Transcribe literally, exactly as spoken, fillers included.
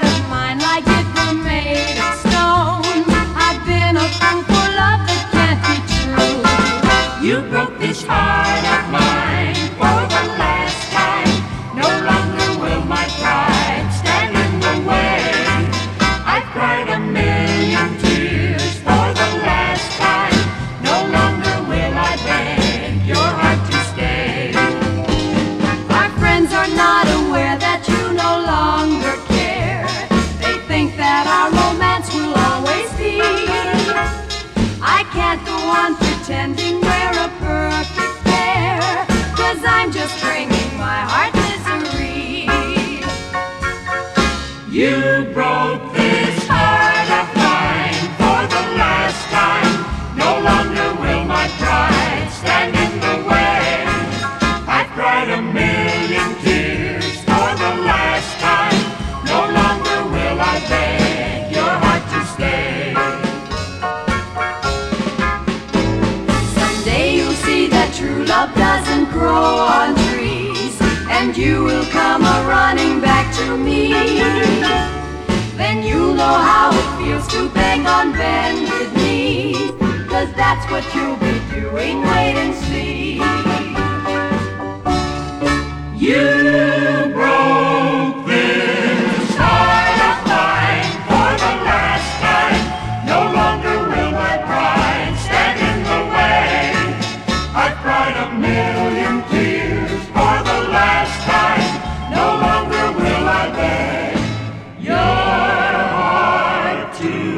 of mine like it were made of stone. I've been a fool for love that can't be true. You broke this heart of mine for the last time. No longer will my pride stand in the way. I've cried a million tears for the last time. No longer will I beg your heart to stay. Our friends are not aware that you no longer care. They think that our romance will always be. I can't go on pretending we're a perfect pair, 'cause I'm just bringing my heart misery. You broke this heart of mine for the last time. No longer will my pride stand in the way. I've cried a million tears for the last time. No longer will I beg your heart to stay. Someday you'll see that true love doesn't grow on trees, and you will come a-running back to me. Then you'll know how it feels to beg on bended knees, 'cause that's what you'll be doing, wait and see. You broke this heart of mine for the last time. No longer will my pride stand in the way. I've cried a million tears for the last time. No longer will I beg your heart to